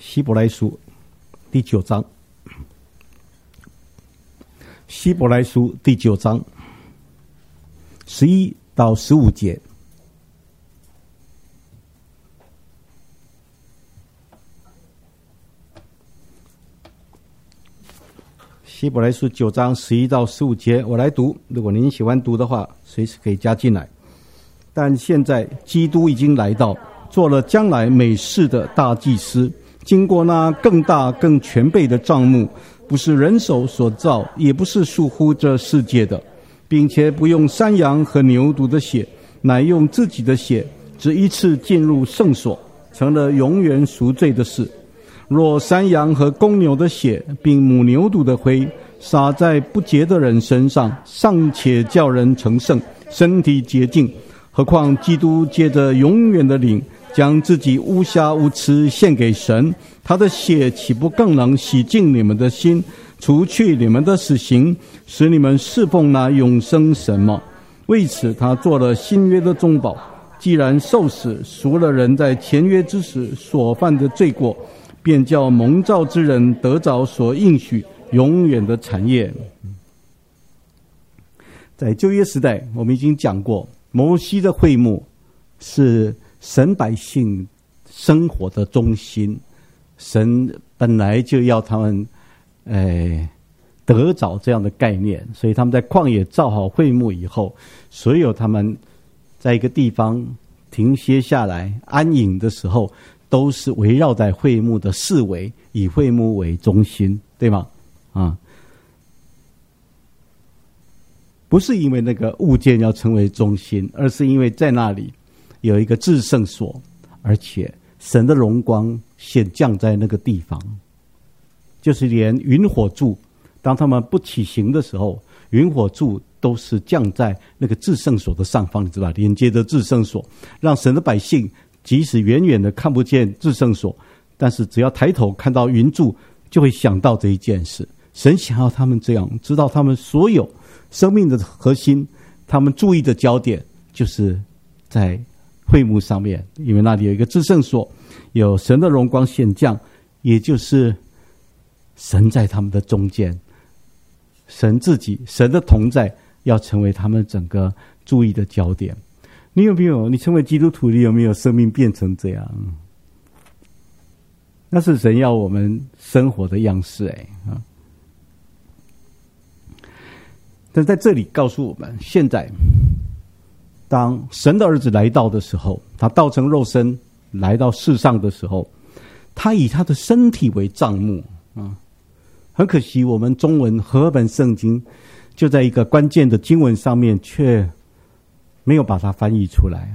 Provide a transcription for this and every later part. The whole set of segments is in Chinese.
希伯来书第9章，希伯来书第9章11到15节。希伯来书9章11到15节，我来读，如果您喜欢读的话，随时可以加进来。但现在基督已经来到，做了将来美事的大祭司，经过那更大更全备的帐幕，不是人手所造，也不是属乎这世界的，并且不用山羊和牛犊的血，乃用自己的血，只一次进入圣所，成了永远赎罪的事。若山羊和公牛的血，并母牛犊的灰，洒在不洁的人身上，尚且叫人成圣，身体洁净，何况基督借着永远的灵，将自己无瑕无疵献给神，他的血岂不更能洗净你们的心，除去你们的死刑，使你们侍奉那永生神吗？为此他做了新约的中保，既然受死，赎了人在前约之时所犯的罪过，便叫蒙召之人得着所应许永远的产业。在旧约时代，我们已经讲过，摩西的会幕是神百姓生活的中心，神本来就要他们得着这样的概念，所以他们在旷野造好会幕以后，所有他们在一个地方停歇下来安营的时候，都是围绕在会幕的四围，以会幕为中心，对吗？不是因为那个物件要成为中心，而是因为在那里有一个至圣所，而且神的荣光显降在那个地方，就是连云火柱，当他们不起行的时候，云火柱都是降在那个至圣所的上方，你知道吧？连接着至圣所，让神的百姓即使远远的看不见至圣所，但是只要抬头看到云柱，就会想到这一件事。神想要他们这样，知道他们所有生命的核心，他们注意的焦点就是在会幕上面，因为那里有一个至圣所，有神的荣光显降，也就是神在他们的中间，神自己，神的同在要成为他们整个注意的焦点。你有没有，你成为基督徒，你有没有生命变成这样？那是神要我们生活的样式但在这里告诉我们，现在当神的儿子来到的时候，他道成肉身来到世上的时候，他以他的身体为帐幕很可惜，我们中文和合本圣经就在一个关键的经文上面却没有把它翻译出来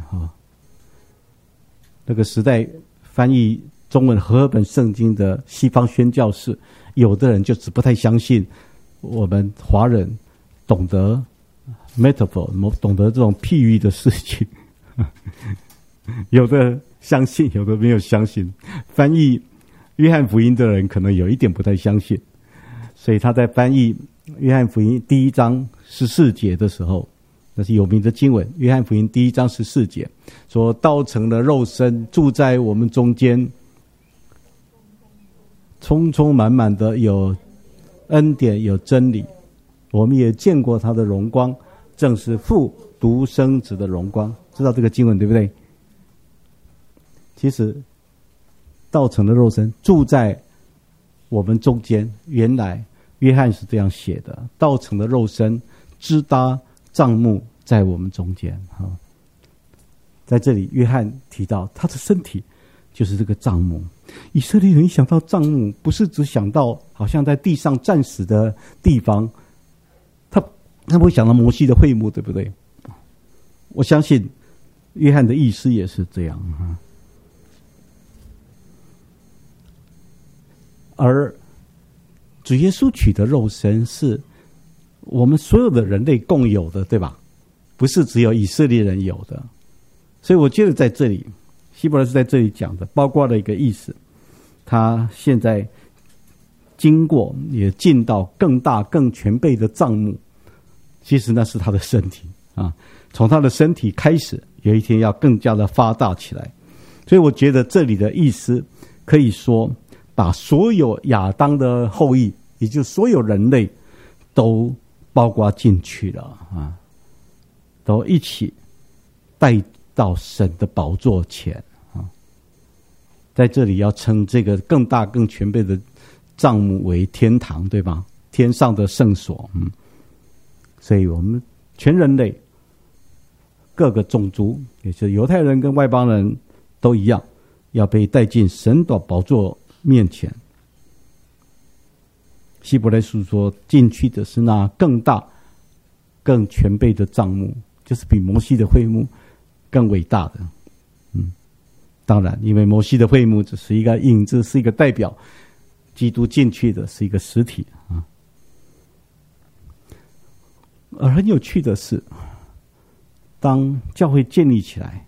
那个时代翻译中文和合本圣经的西方宣教士，有的人就只不太相信我们华人懂得 metaphor， 懂得这种譬喻的事情有的相信，有的没有相信。翻译约翰福音的人可能有一点不太相信，所以他在翻译约翰福音第1章14节的时候，那是有名的经文，约翰福音第1章14节说，道成了肉身，住在我们中间，充充满满的有恩典有真理，我们也见过他的荣光，正是父独生子的荣光。知道这个经文对不对？其实道成了肉身，住在我们中间，原来约翰是这样写的，道成了肉身，支搭帐幕在我们中间在这里约翰提到他的身体就是这个帐幕。以色列人想到帐幕，不是只想到好像在地上暂时的地方，他不会想到摩西的会幕，对不对？我相信约翰的意思也是这样而主耶稣取的肉身是我们所有的人类共有的，对吧？不是只有以色列人有的。所以我觉得在这里希伯来是在这里讲的包括了一个意思，他现在经过也进到更大更全备的帐幕，其实那是他的身体从他的身体开始，有一天要更加的发大起来。所以我觉得这里的意思可以说， 把所有亚当的后裔，也就是所有人类都包括进去了啊，都一起带到神的宝座前啊。在这里要称这个更大更全备的帐幕为天堂，对吧？天上的圣所。所以我们全人类各个种族，也就是犹太人跟外邦人都一样，要被带进神的宝座面前。希伯来书说，进去的是那更大更全备的帐幕，就是比摩西的会幕更伟大的。当然因为摩西的会幕只是一个影子，是一个代表，基督进去的是一个实体啊。而很有趣的是，当教会建立起来，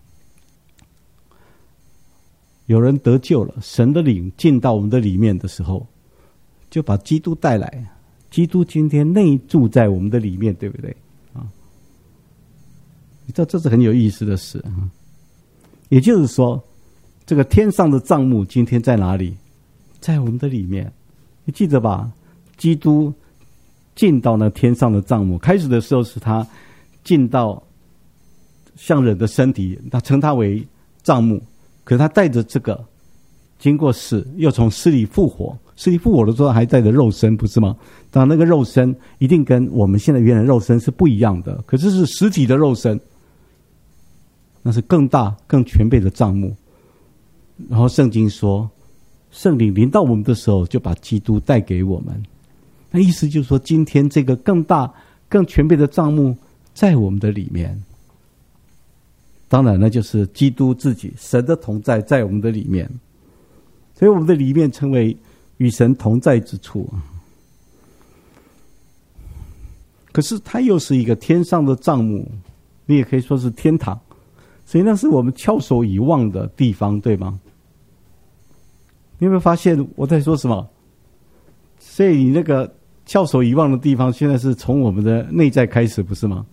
有人得救了，神的灵进到我们的里面的时候，就把基督带来。基督今天内住在我们的里面，对不对啊？你知道这是很有意思的事啊。也就是说，这个天上的帐幕今天在哪里？在我们的里面。你记得吧？基督进到那天上的帐幕，开始的时候是他进到像人的身体，他称他为帐幕。可是他带着这个经过死，又从死里复活。死里复活的时候还带着肉身，不是吗？当然那个肉身一定跟我们现在原来肉身是不一样的，可是是实体的肉身，那是更大更全备的帐幕。然后圣经说，圣灵临到我们的时候，就把基督带给我们。那意思就是说，今天这个更大更全备的帐幕在我们的里面。当然那就是基督自己，神的同在在我们的里面，所以我们的里面成为与神同在之处。可是它又是一个天上的帐幕，你也可以说是天堂，所以那是我们翘首以望的地方，对吗？你有没有发现我在说什么？所以你那个翘首以望的地方，现在是从我们的内在开始，不是吗？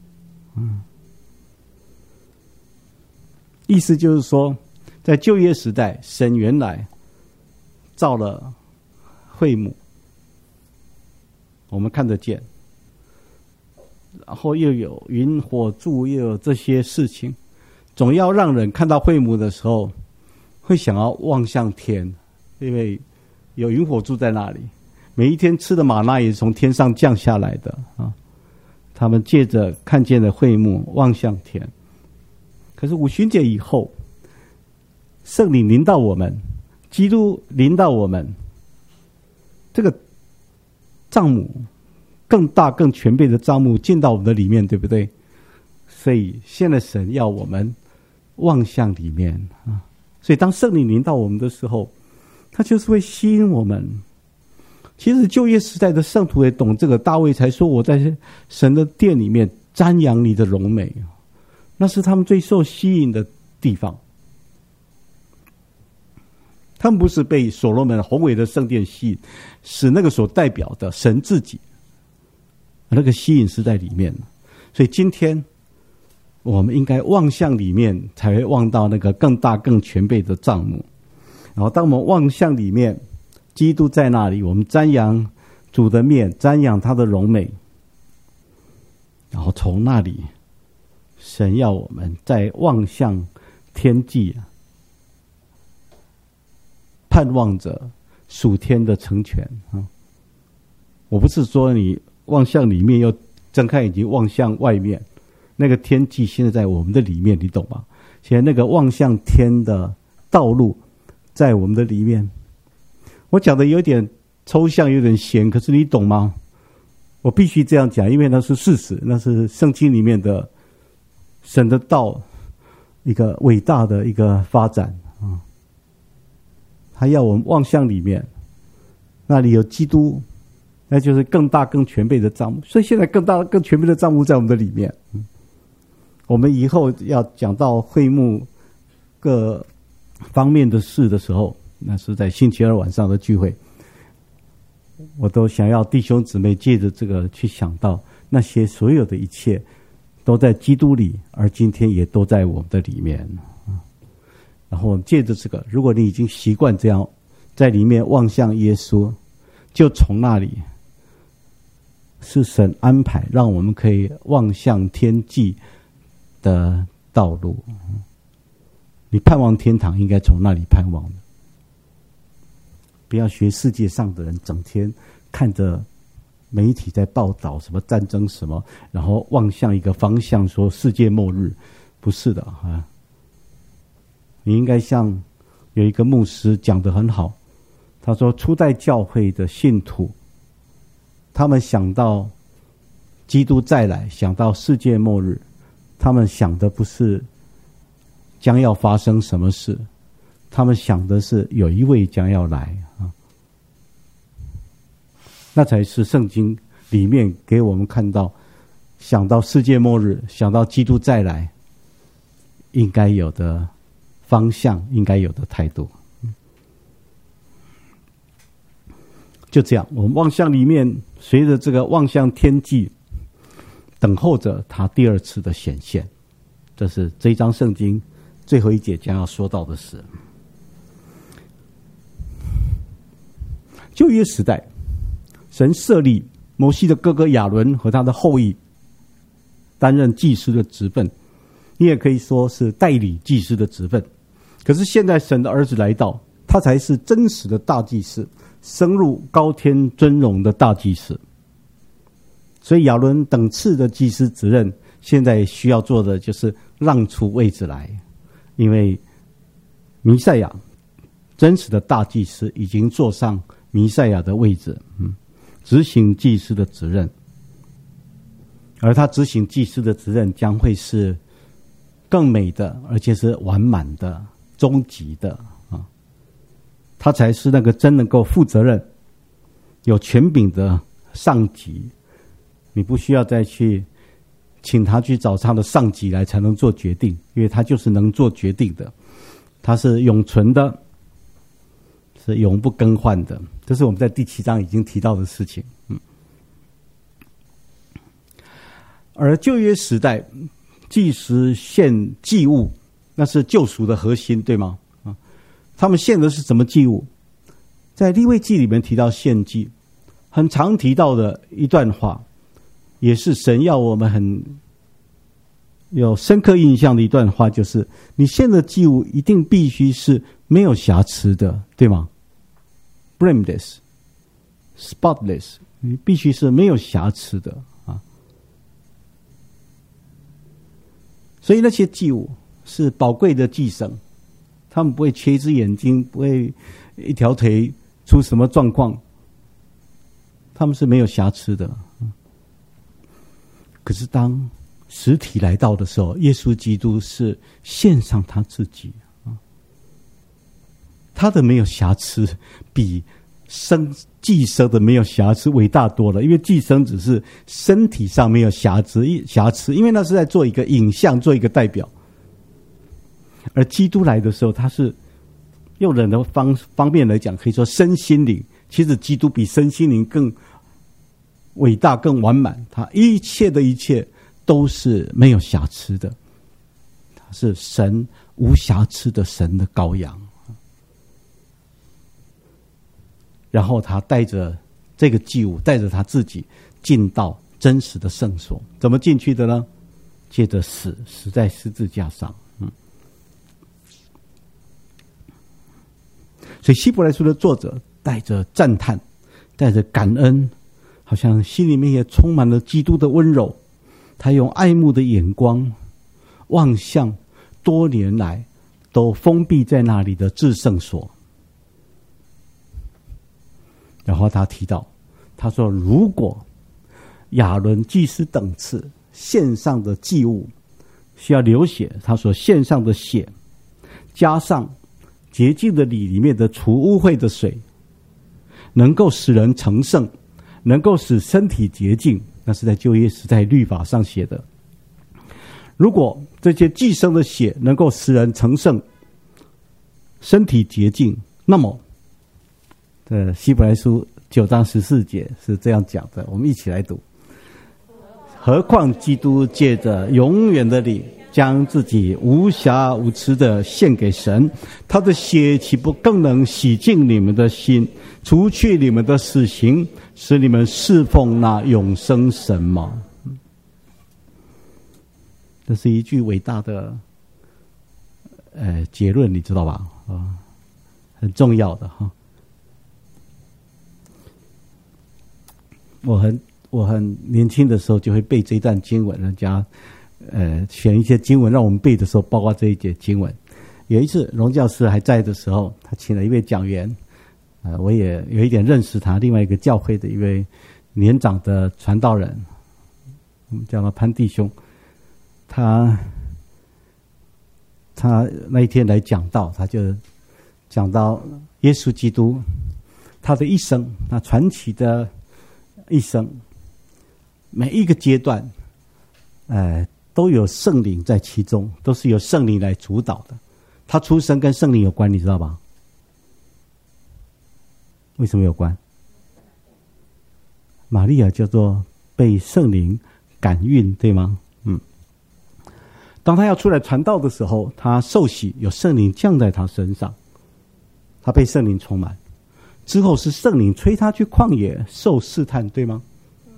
意思就是说，在旧约时代，神原来造了会幕，我们看得见，然后又有云火柱，又有这些事情，总要让人看到会幕的时候会想要望向天，因为有云火柱在那里，每一天吃的玛纳也是从天上降下来的啊。他们借着看见了会幕望向天。可是五旬节以后，圣灵临到我们，基督临到我们，这个帐幕更大更全备的帐幕进到我们的里面，对不对？所以现在神要我们望向里面啊。所以当圣灵临到我们的时候，他就是会吸引我们。其实旧约时代的圣徒也懂这个，大卫才说，我在神的殿里面瞻仰你的荣美，那是他们最受吸引的地方。他们不是被所罗门宏伟的圣殿吸引，是那个所代表的神自己，那个吸引是在里面。所以今天我们应该望向里面，才会望到那个更大更全备的帐幕。然后当我们望向里面，基督在那里，我们瞻仰主的面，瞻仰他的荣美，然后从那里神要我们再望向天际，盼望着属天的成全啊！我不是说你望向里面又睁开眼睛望向外面，那个天际现在在我们的里面，你懂吗？现在那个望向天的道路在我们的里面。我讲的有点抽象，有点闲，可是你懂吗？我必须这样讲，因为那是事实，那是圣经里面的神的道一个伟大的一个发展啊！他要我们望向里面，那里有基督，那就是更大更全备的帐幕。所以现在更大更全备的帐幕在我们的里面。我们以后要讲到会幕各方面的事的时候，那是在星期二晚上的聚会，我都想要弟兄姊妹借着这个去想到那些所有的一切都在基督里，而今天也都在我们的里面。然后借着这个，如果你已经习惯这样在里面望向耶稣，就从那里是神安排让我们可以望向天际的道路。你盼望天堂，应该从那里盼望的。不要学世界上的人，整天看着媒体在报道什么战争什么，然后望向一个方向说世界末日。不是的啊！你应该像有一个牧师讲得很好，他说初代教会的信徒，他们想到基督再来，想到世界末日，他们想的不是将要发生什么事，他们想的是有一位将要来啊，那才是圣经里面给我们看到，想到世界末日，想到基督再来，应该有的方向，应该有的态度。就这样，我们望向里面，随着这个望向天际，等候着他第二次的显现。这是这一章圣经最后一节将要说到的事。旧约时代，神设立摩西的哥哥亚伦和他的后裔担任祭司的职分，你也可以说是代理祭司的职分。可是现在神的儿子来到，他才是真实的大祭司，升入高天尊荣的大祭司。所以亚伦等次的祭司职任，现在需要做的就是让出位置来，因为弥赛亚真实的大祭司已经坐上弥赛亚的位置，执行祭司的责任。而他执行祭司的责任将会是更美的，而且是完满的、终极的啊！他才是那个真能够负责任、有权柄的上级。你不需要再去请他去找他的上级来才能做决定，因为他就是能做决定的，他是永存的，是永不更换的。这是我们在第7章已经提到的事情。而旧约时代，祭司献祭物，那是救赎的核心，对吗？他们献的是什么祭物？在利未记里面提到献祭，很常提到的一段话，也是神要我们很有深刻印象的一段话，就是你献的祭物一定必须是没有瑕疵的，对吗？ blameless spotless， 你必须是没有瑕疵的啊。所以那些祭物是宝贵的祭牲，他们不会缺一只眼睛，不会一条腿出什么状况，他们是没有瑕疵的。可是当实体来到的时候，耶稣基督是献上他自己，他的没有瑕疵比祭牲的没有瑕疵伟大多了。因为祭牲只是身体上没有瑕疵，因为那是在做一个影像，做一个代表。而基督来的时候，他是用人的方面来讲，可以说身心灵，其实基督比身心灵更伟大、更完满，他一切的一切都是没有瑕疵的，他是神无瑕疵的神的羔羊。然后他带着这个祭物，带着他自己进到真实的圣所。怎么进去的呢？借着死在十字架上。所以希伯来书的作者带着赞叹，带着感恩，好像心里面也充满了基督的温柔。他用爱慕的眼光望向多年来都封闭在那里的至圣所。然后他提到，他说如果亚伦祭司等次献上的祭物需要流血，他所献上的血加上洁净的礼里面的除污秽的水，能够使人成圣，能够使身体洁净，那是在旧约时代律法上写的。如果这些祭牲的血能够使人成圣，身体洁净，那么希伯来书9章14节是这样讲的，我们一起来读。何况基督借着永远的礼将自己无瑕无疵的献给神，他的血岂不更能洗净你们的心，除去你们的死刑，使你们侍奉那永生神吗？这是一句伟大的结论，你知道吧？很重要的哈。我很年轻的时候就会背这一段经文，人家选一些经文让我们背的时候，包括这一节经文。有一次荣教师还在的时候，他请了一位讲员，我也有一点认识他，另外一个教会的一位年长的传道人，我们叫他潘弟兄。他那一天来讲道，他就讲到耶稣基督他的一生，那传奇的一生，每一个阶段都有圣灵在其中，都是由圣灵来主导的。他出生跟圣灵有关，你知道吧？为什么有关？玛利亚叫做被圣灵感孕，对吗？当他要出来传道的时候，他受洗，有圣灵降在他身上，他被圣灵充满。之后是圣灵催他去旷野受试探，对吗？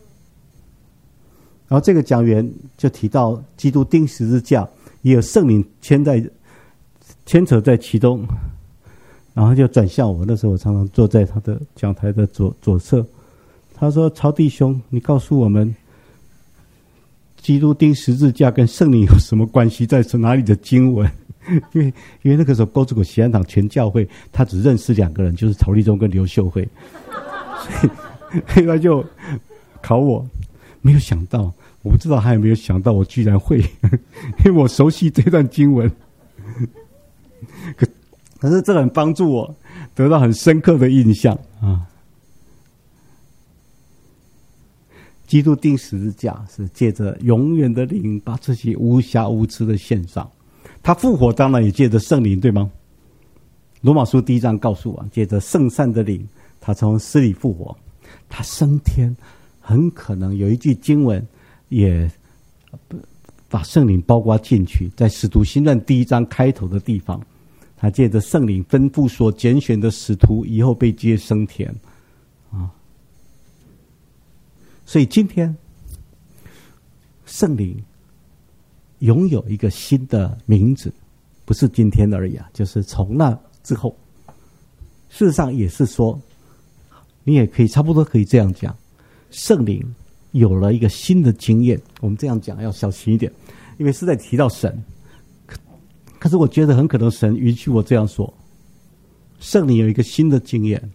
然后这个讲员就提到基督钉十字架也有圣灵牵扯在其中，然后就转向我。那时候我常常坐在他的讲台的左侧。他说：曹弟兄，你告诉我们基督钉十字架跟圣灵有什么关系，在哪里的经文？因为那个时候沟子口喜安堂全教会他只认识2个人，就是曹立忠跟刘秀慧，所以他就考我。没有想到，我不知道他有没有想到我居然会，因为我熟悉这段经文。可是这很帮助我得到很深刻的印象啊！基督钉十字架是借着永远的灵把自己无瑕无疵的献上，他复活当然也借着圣灵，对吗？罗马书1章告诉我，借着圣善的灵，他从死里复活，他升天。很可能有一句经文也把圣灵包括进去，在使徒行传1章开头的地方，他借着圣灵吩咐所拣选的使徒以后被接升天啊。所以今天圣灵拥有一个新的名字，不是今天而已啊，就是从那之后。事实上也是说，你也可以差不多可以这样讲，圣灵有了一个新的经验。我们这样讲要小心一点，因为是在提到神。可是我觉得很可能神允许我这样说，圣灵有一个新的经验，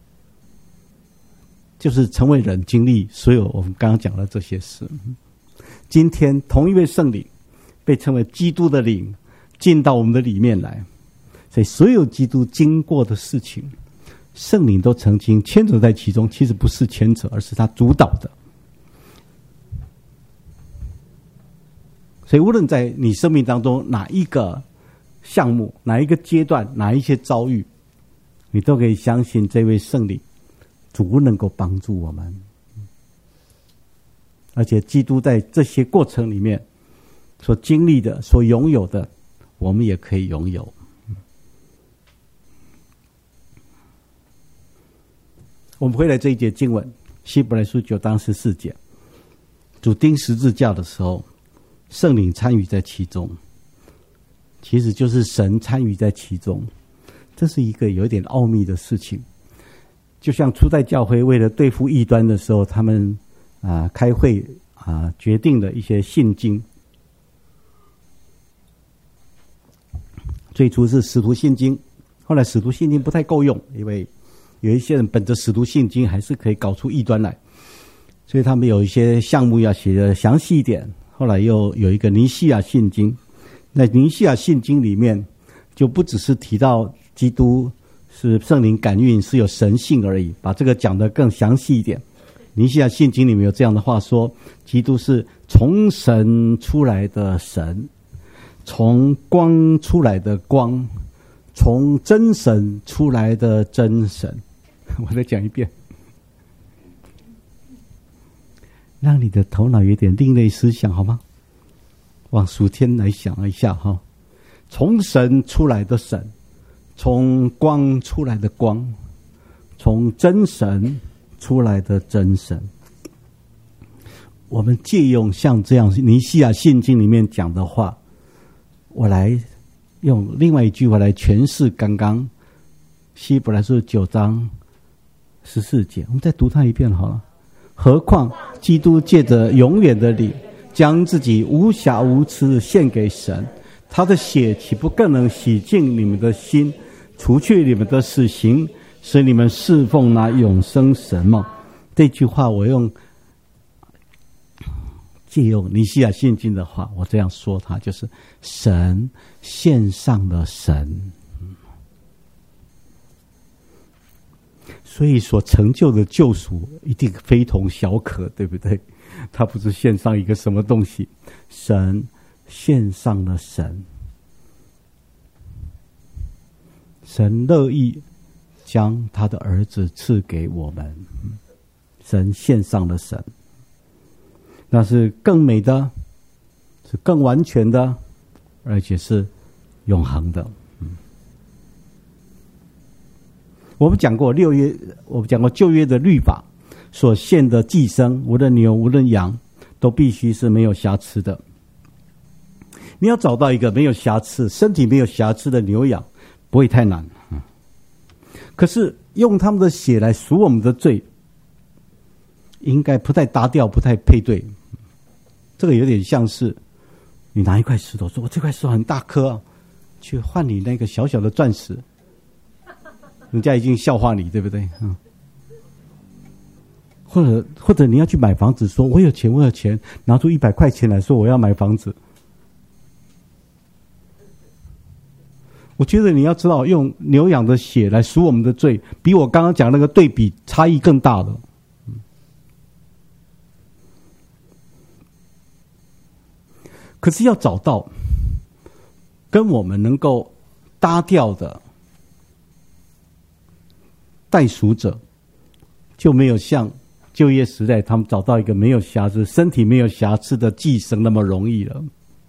就是成为人，经历所有我们刚刚讲的这些事。今天同一位圣灵被称为基督的灵进到我们的里面来，所以所有基督经过的事情，圣灵都曾经牵扯在其中，其实不是牵扯，而是他主导的。所以无论在你生命当中哪一个项目、哪一个阶段、哪一些遭遇，你都可以相信这位圣灵主能够帮助我们。而且基督在这些过程里面所经历的、所拥有的，我们也可以拥有。我们回来这一节经文，希伯来书9章14节，主钉十字架的时候，圣灵参与在其中，其实就是神参与在其中。这是一个有点奥秘的事情。就像初代教会为了对付异端的时候，他们开会决定了一些信经。最初是使徒信经，后来使徒信经不太够用，因为有一些人本着使徒信经还是可以搞出异端来，所以他们有一些项目要写得详细一点。后来又有一个尼西亚信经，那尼西亚信经里面就不只是提到基督是圣灵感孕是有神性而已，把这个讲得更详细一点。尼西亚信经里面有这样的话说，基督是从神出来的神，从光出来的光，从真神出来的真神。我再讲一遍，让你的头脑有点另类思想好吗？ 往属天来想一下哈，从神出来的神，从光出来的光，从真神出来的真神。我们借用像这样尼西亚信经里面讲的话，我来用另外一句话来诠释刚刚希伯来书9章14节，我们再读它一遍好了。何况基督借着永远的理，将自己无瑕无疵献给神，他的血岂不更能洗净你们的心，除去你们的死刑，使你们侍奉那永生神吗？这句话我借用尼西亚信经的话，我这样说它，就是神献上了神，所以所成就的救赎一定非同小可，对不对？他不是献上一个什么东西，神献上了神，神乐意将他的儿子赐给我们，神献上了神，那是更美的，是更完全的，而且是永恒的。我们讲过旧约的律法所献的祭牲，无论牛无论羊，都必须是没有瑕疵的。你要找到一个没有瑕疵、身体没有瑕疵的牛羊，不会太难。可是用他们的血来赎我们的罪，应该不太搭调，不太配对。这个有点像是你拿一块石头说，我这块石头很大颗啊，去换你那个小小的钻石，人家已经笑话你，对不对？或者你要去买房子，说我有钱，拿出100块钱来说我要买房子。我觉得你要知道，用牛羊的血来赎我们的罪，比我刚刚讲那个对比差异更大了。可是要找到跟我们能够搭调的代赎者，就没有像旧约时代他们找到一个没有瑕疵、身体没有瑕疵的祭牲那么容易了。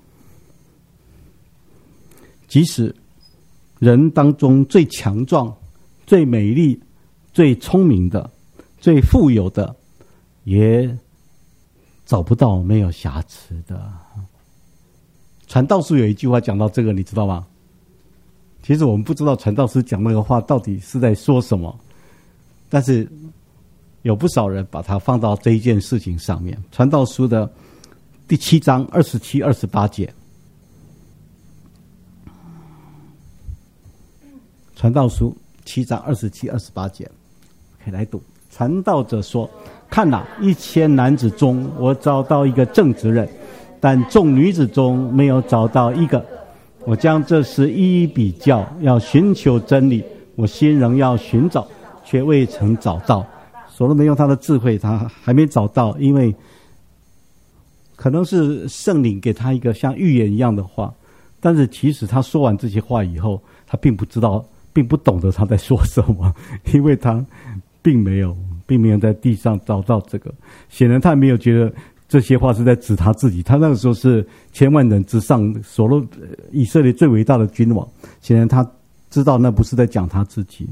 即使人当中最强壮、最美丽、最聪明的、最富有的，也找不到没有瑕疵的。传道书有一句话讲到这个，你知道吗？其实我们不知道传道书讲那个话到底是在说什么，但是有不少人把它放到这一件事情上面。传道书的第7章27、28节，传道书7章27、28节，可以来读。传道者说：看哪，1000男子中我找到一个正直人，但众女子中没有找到一个。我将这事一一比较，要寻求真理，我心仍要寻找，却未曾找到。所罗门用他的智慧，他还没找到，因为可能是圣灵给他一个像预言一样的话，但是其实他说完这些话以后，他并不知道，并不懂得他在说什么，因为他并没有在地上找到这个。显然他也没有觉得这些话是在指他自己，他那个时候是千万人之上，以色列最伟大的君王，显然他知道那不是在讲他自己。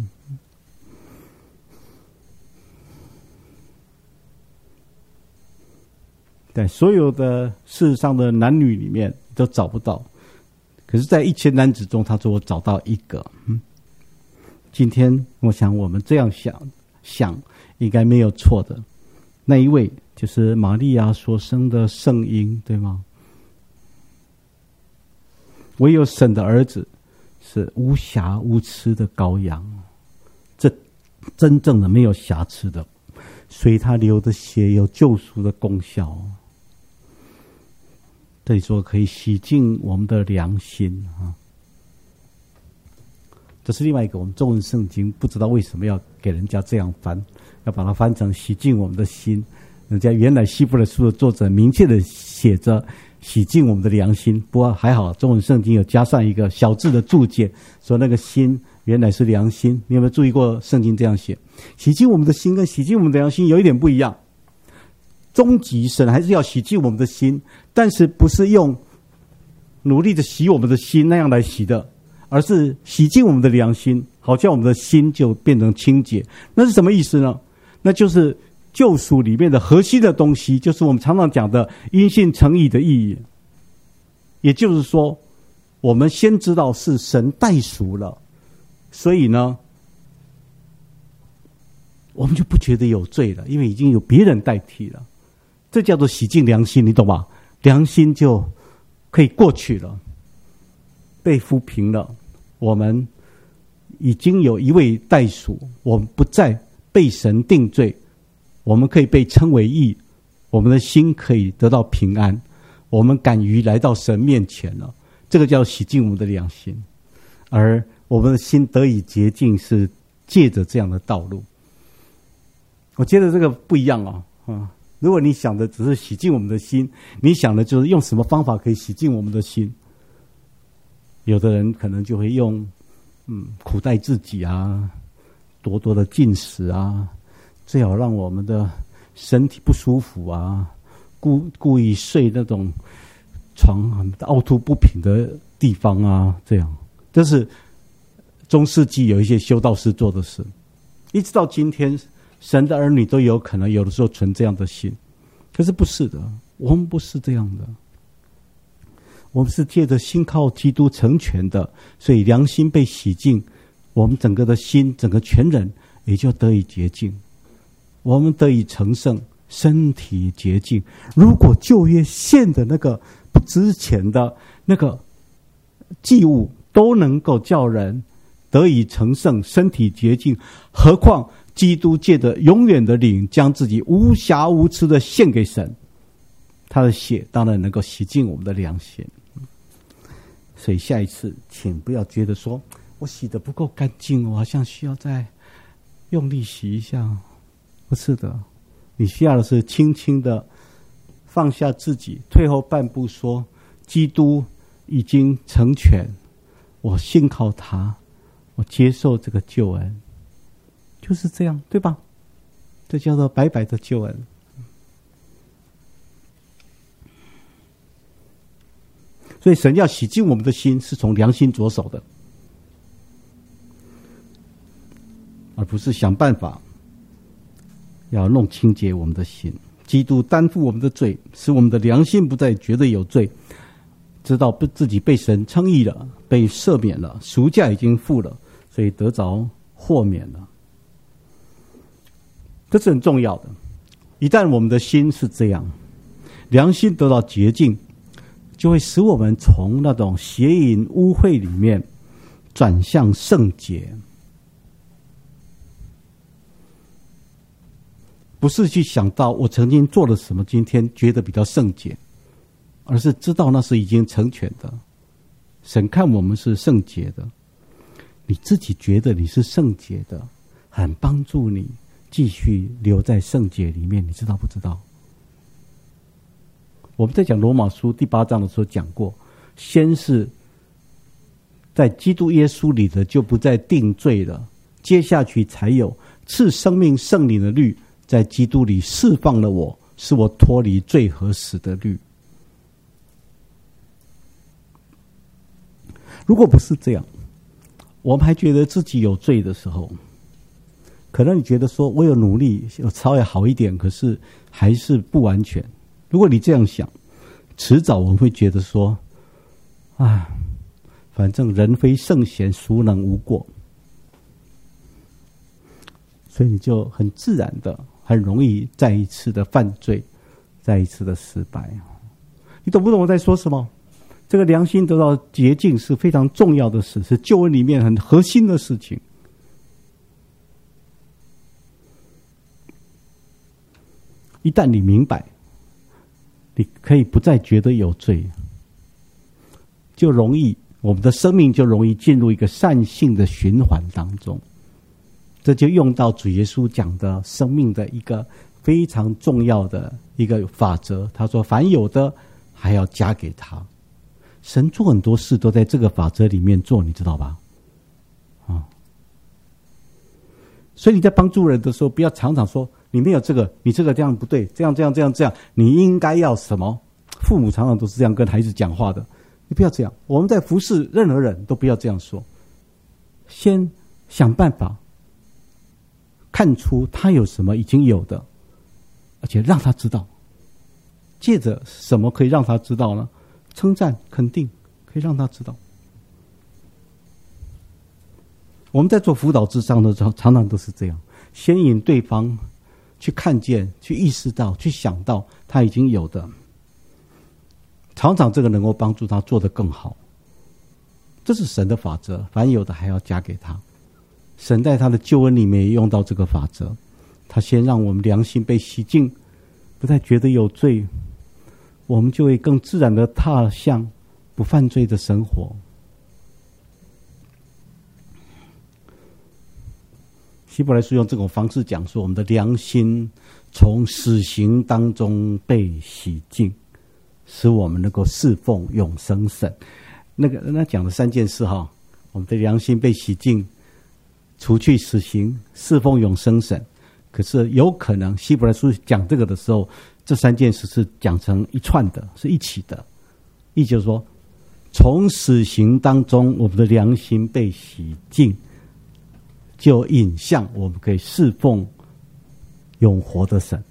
在所有的世上的男女里面都找不到，可是在1000男子中，他说我找到一个。今天我想我们这样想应该没有错的，那一位就是玛利亚所生的圣婴，对吗？唯有神的儿子是无瑕无疵的羔羊，这真正的没有瑕疵的，所以他流的血有救赎的功效。这里说可以洗净我们的良心啊，这是另外一个我们中文圣经不知道为什么要给人家这样翻，要把它翻成洗净我们的心。人家原来希伯来书的作者明确的写着洗净我们的良心，不过还好中文圣经有加上一个小字的注解，说那个心原来是良心。你有没有注意过圣经这样写？洗净我们的心跟洗净我们的良心有一点不一样。终极神还是要洗净我们的心，但是不是用努力的洗我们的心那样来洗的，而是洗净我们的良心，好像我们的心就变成清洁。那是什么意思呢？那就是救赎里面的核心的东西，就是我们常常讲的因信称义的意义。也就是说，我们先知道是神代赎了，所以呢，我们就不觉得有罪了，因为已经有别人代替了。这叫做洗净良心，你懂吧？良心就可以过去了，被抚平了。我们已经有一位代赎，我们不再被神定罪，我们可以被称为义，我们的心可以得到平安，我们敢于来到神面前了。这个叫洗净我们的良心，而我们的心得以洁净是借着这样的道路。我觉得这个不一样啊。如果你想的只是洗净我们的心，你想的就是用什么方法可以洗净我们的心。有的人可能就会用苦待自己啊，多多的进食啊，最好让我们的身体不舒服啊，故意睡那种床很凹凸不平的地方啊，这样。这是中世纪有一些修道士做的事，一直到今天神的儿女都有可能有的时候存这样的心。可是不是的，我们不是这样的，我们是借着信靠基督成全的，所以良心被洗净，我们整个的心，整个全人也就得以洁净，我们得以成圣，身体洁净。如果旧约献的那个不值钱的那个祭物都能够叫人得以成圣，身体洁净，何况基督借着永远的灵将自己无瑕无疵的献给神，他的血当然能够洗净我们的良心。所以下一次请不要觉得说我洗得不够干净，我好像需要再用力洗一下。不是的，你需要的是轻轻的放下自己，退后半步，说基督已经成全，我信靠他，我接受这个救恩，就是这样，对吧？这叫做白白的救恩。所以神要洗净我们的心，是从良心着手的，而不是想办法要弄清洁我们的心。基督担负我们的罪，使我们的良心不再觉得有罪，知道自己被神称义了，被赦免了，赎价已经付了，所以得着豁免了。这是很重要的。一旦我们的心是这样，良心得到洁净，就会使我们从那种邪淫污秽里面转向圣洁。不是去想到我曾经做了什么，今天觉得比较圣洁，而是知道那是已经成全的。神看我们是圣洁的，你自己觉得你是圣洁的，很帮助你继续留在圣洁里面，你知道不知道？我们在讲罗马书第8章的时候讲过，先是在基督耶稣里的就不再定罪了，接下去才有赐生命圣灵的律在基督里释放了我，使我脱离罪和死的律。如果不是这样，我们还觉得自己有罪的时候，可能你觉得说我有努力有稍微好一点，可是还是不完全。如果你这样想，迟早我们会觉得说反正人非圣贤，孰能无过，所以你就很自然的很容易再一次的犯罪，再一次的失败。你懂不懂我在说什么？这个良心得到洁净是非常重要的事，是救恩里面很核心的事情。一旦你明白，你可以不再觉得有罪，就容易我们的生命就容易进入一个善性的循环当中。这就用到主耶稣讲的生命的一个非常重要的一个法则，他说凡有的还要加给他。神做很多事都在这个法则里面做，你知道吧？所以你在帮助人的时候，不要常常说你没有这个，你这个这样不对，这样，你应该要什么？父母常常都是这样跟孩子讲话的， 你不要这样。我们在服侍任何人都不要这样说，先想办法看出他有什么已经有的，而且让他知道。借着什么可以让他知道呢？称赞、肯定，可以让他知道。我们在做辅导咨商的时候，常常都是这样，先引对方去看见、去意识到、去想到他已经有的，常常这个能够帮助他做得更好。这是神的法则，凡有的还要加给他。神在他的救恩里面也用到这个法则，他先让我们良心被洗净，不再觉得有罪，我们就会更自然的踏向不犯罪的生活。希伯来书用这种方式讲说，我们的良心从死刑当中被洗净，使我们能够侍奉永生神。那讲了3件事哈，我们的良心被洗净，除去死刑，侍奉永生神。可是有可能希伯来书讲这个的时候，这3件事是讲成一串的，是一起的。意思就是说，从死刑当中，我们的良心被洗净，就引向我们可以侍奉永活的神。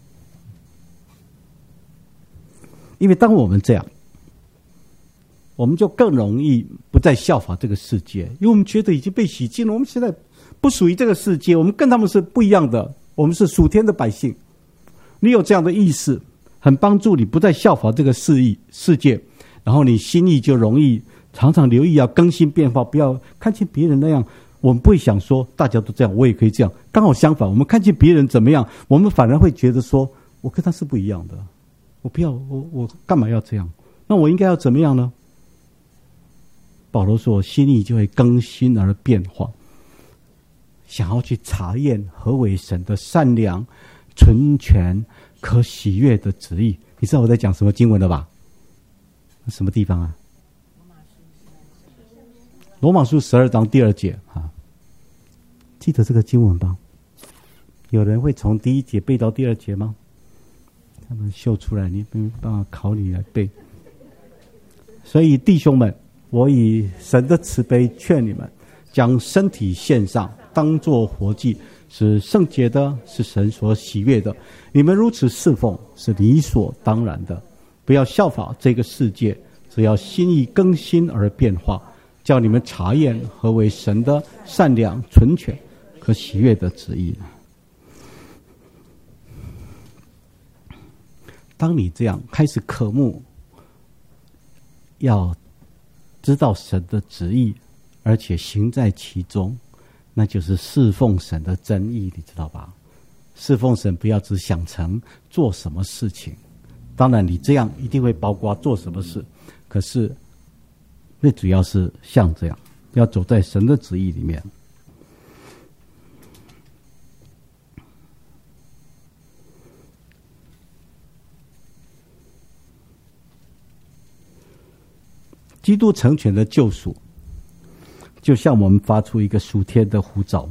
因为当我们这样，我们就更容易不再效法这个世界，因为我们觉得已经被洗净了，我们现在不属于这个世界，我们跟他们是不一样的，我们是属天的百姓。你有这样的意识，很帮助你不再效法这个世界，然后你心意就容易常常留意要更新变化，不要看见别人那样。我们不会想说大家都这样我也可以这样，刚好相反，我们看见别人怎么样，我们反而会觉得说我跟他是不一样的，我不要，我干嘛要这样？那我应该要怎么样呢？保罗说，心意就会更新而变化，想要去查验何为神的善良、纯全、可喜悦的旨意。你知道我在讲什么经文了吧？什么地方啊？罗马书12章第2节啊，记得这个经文吧？有人会从第1节背到第2节吗？他们秀出来，你没办法考你来背。所以弟兄们，我以神的慈悲劝你们，将身体献上，当作活祭，是圣洁的，是神所喜悦的。你们如此侍奉，是理所当然的。不要效法这个世界，只要心意更新而变化，叫你们查验何为神的善良、纯全、可喜悦的旨意。当你这样开始渴慕，要知道神的旨意，而且行在其中，那就是侍奉神的真意，你知道吧？侍奉神不要只想成做什么事情，当然你这样一定会包括做什么事，可是最主要是像这样，要走在神的旨意里面。基督成全的救赎，就向我们发出一个属天的呼召，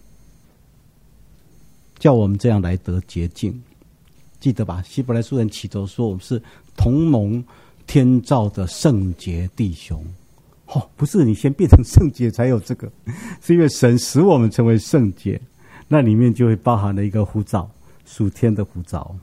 叫我们这样来得洁净。记得吧？希伯来书人起头说，我们是同蒙天照的圣洁弟兄。不是你先变成圣洁才有这个，是因为神使我们成为圣洁，那里面就会包含了一个呼召，属天的呼召。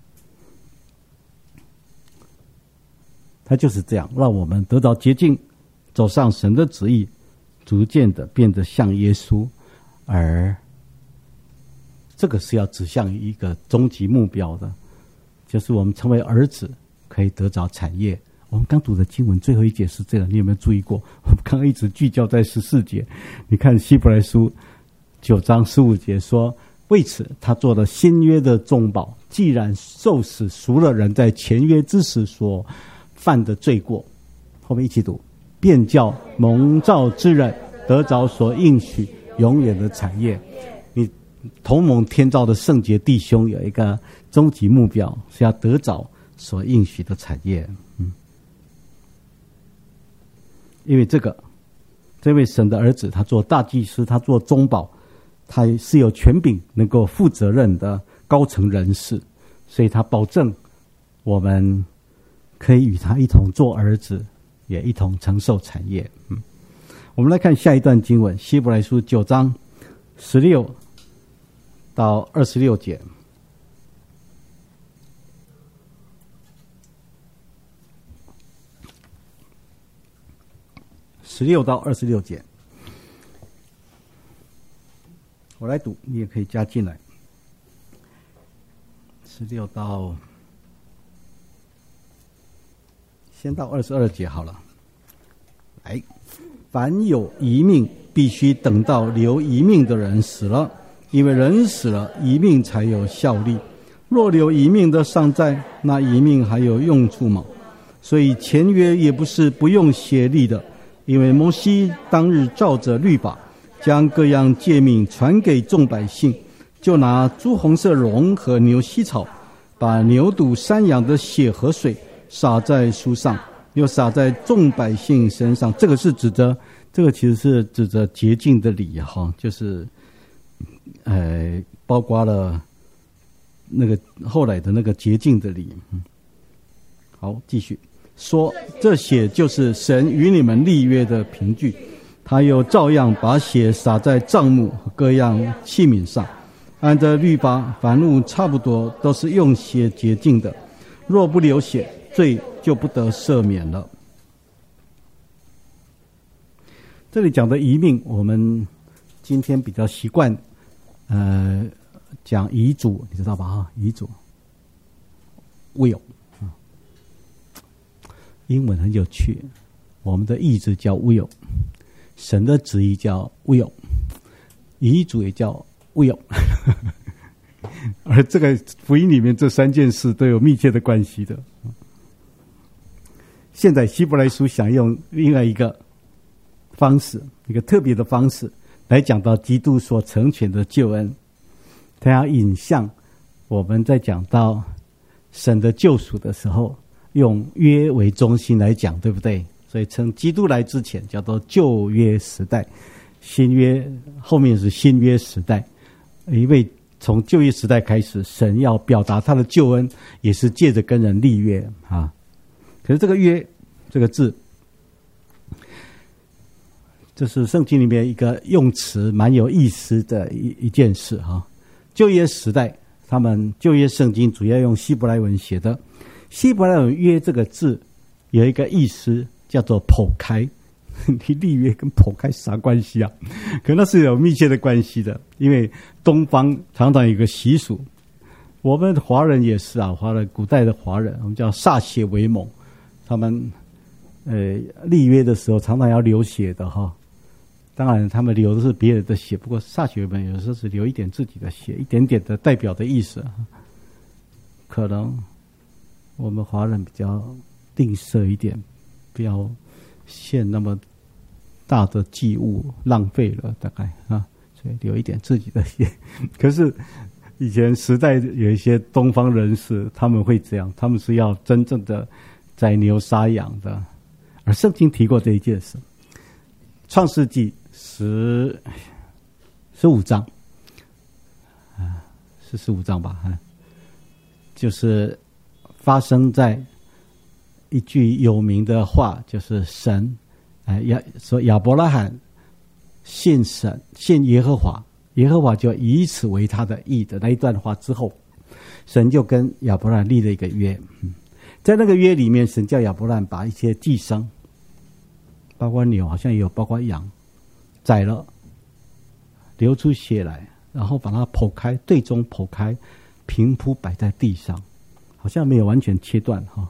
他就是这样，让我们得到洁净，走上神的旨意，逐渐的变得像耶稣，而这个是要指向一个终极目标的，就是我们成为儿子，可以得着产业。我们刚读的经文最后一节是这个，你有没有注意过？我们刚刚一直聚焦在14节，你看希伯来书9章15节说，为此他做了新约的中保，既然受死赎了人在前约之时所犯的罪过，后面一起读，便叫蒙召之人得着所应许永远的产业。你同蒙天召的圣洁弟兄有一个终极目标，是要得着所应许的产业。因为这位神的儿子，他做大祭司，他做中保，他是有权柄能够负责任的高层人士，所以他保证我们可以与他一同做儿子， 也一同承受产业。我们来看下一段经文，希伯来书9章16到26节。16到26节，我来读，你也可以加进来。16到先到22节好了。来，凡有遗命，必须等到留遗命的人死了，因为人死了，遗命才有效力。若留遗命的尚在，那遗命还有用处吗？所以前约也不是不用血力的，因为摩西当日照着律法，将各样诫命传给众百姓，就拿朱红色绒和牛膝草，把牛犊山羊的血和水洒在书上，又洒在众百姓身上。这个是指着，这个其实是指着洁净的礼哈，就是包括了那个后来的那个洁净的礼。好，继续说，这血就是神与你们立约的凭据。他又照样把血洒在帐幕和各样器皿上。按着律法，凡物差不多都是用血洁净的，若不流血，罪就不得赦免了。这里讲的遗命，我们今天比较习惯讲遗嘱，你知道吧？遗嘱 will， 英文很有趣，我们的意志叫 will， 神的旨意叫 will， 遗嘱也叫 will 而这个福音里面这3件事都有密切的关系的。现在希伯来书想用另外一个方式，一个特别的方式来讲到基督所成全的救恩。他要引向我们在讲到神的救赎的时候，用约为中心来讲，对不对？所以从基督来之前叫做旧约时代，新约后面是新约时代。因为从旧约时代开始，神要表达他的救恩，也是借着跟人立约啊。可是这个约这个字，这是圣经里面一个用词蛮有意思的一件事哈。旧约时代，他们旧约圣经主要用希伯来文写的。希伯来文约这个字有一个意思叫做剖开。你立约跟剖开啥关系啊？可那是有密切的关系的，因为东方常常有一个习俗，我们华人也是啊，华人古代的华人，我们叫歃血为盟，他们立约的时候常常要流血的哈。当然他们流的是别人的血，不过歃血为盟有时候是流一点自己的血，一点点的代表的意思。可能我们华人比较吝啬一点，不要献那么大的祭物，浪费了大概啊，所以留一点自己的血。可是以前时代有一些东方人士，他们会这样，他们是要真正的宰牛杀羊的。而圣经提过这一件事，创世纪15章是15章吧，就是发生在一句有名的话，就是神说亚伯拉罕信神，信耶和华，耶和华就以此为他的义的那一段话之后，神就跟亚伯拉罕立了一个约。在那个约里面，神叫亚伯拉罕把一些祭牲，包括牛，好像也有包括羊，宰了，流出血来，然后把它剖开，最终剖开，平铺摆在地上，好像没有完全切断哈。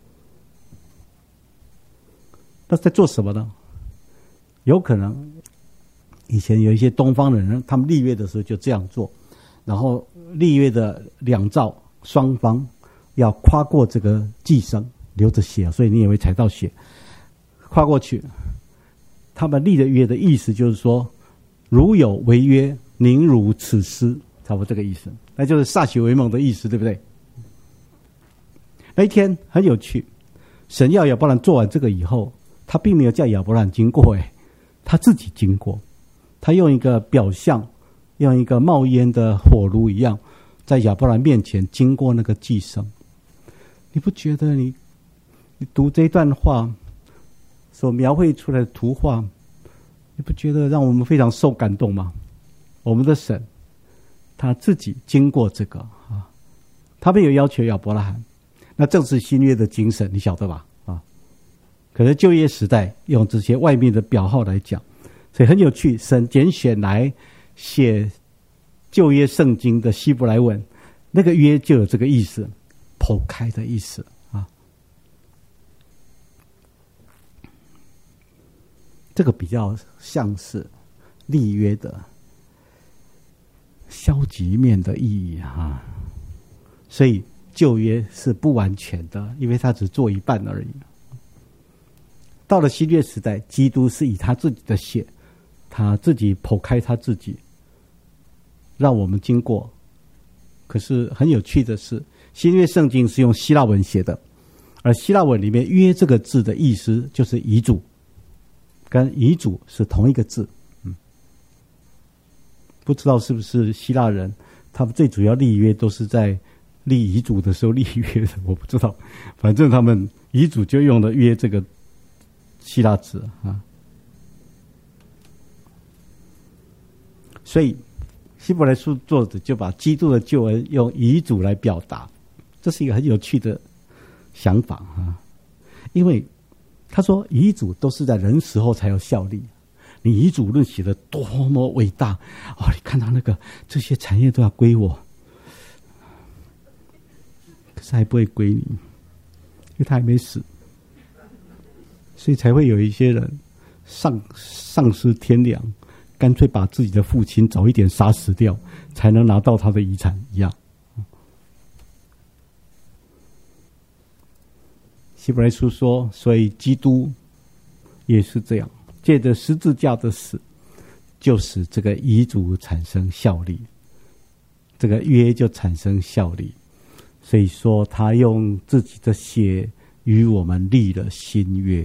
那在做什么呢？有可能以前有一些东方人，他们立约的时候就这样做，然后立约的两造双方要跨过这个祭牲，流着血，所以你也会踩到血，跨过去。他们立的约的意思就是说，如有违约，宁如此失，差不多这个意思，那就是歃血为盟的意思，对不对？那一天很有趣，神要亚伯兰做完这个以后，他并没有叫亚伯兰经过，他自己经过，他用一个表象，用一个冒烟的火炉一样，在亚伯兰面前经过那个祭牲。你不觉得你读这段话， 所描绘出来的图画，你不觉得让我们非常受感动吗？我们的神他自己经过这个啊，他没有要求亚伯拉罕，那正是新约的精神，你晓得吧？啊，可是旧约时代用这些外面的表号来讲，所以很有趣。神拣选来写旧约圣经的希伯来文，那个约就有这个意思，剖开的意思啊。这个比较像是立约的消极面的意义啊，所以旧约是不完全的，因为他只做一半而已。到了新约时代，基督是以他自己的血，他自己剖开他自己，让我们经过。可是很有趣的是，新约圣经是用希腊文写的，而希腊文里面约这个字的意思就是遗嘱，跟遗嘱是同一个字。不知道是不是希腊人，他们最主要立约都是在立遗嘱的时候立约的，我不知道。反正他们遗嘱就用了约这个希腊字啊。所以希伯来书作者就把基督的救恩用遗嘱来表达，这是一个很有趣的想法啊。因为他说遗嘱都是在人死后才有效力，你遗嘱论写的多么伟大哦！你看到那个这些产业都要归我，可是还不会归你，因为他还没死，所以才会有一些人丧失天良，干脆把自己的父亲早一点杀死掉，才能拿到他的遗产一样。希伯来书说，所以基督也是这样，借着十字架的死，就使这个遗嘱产生效力，这个约就产生效力。所以说，他用自己的血与我们立了新约。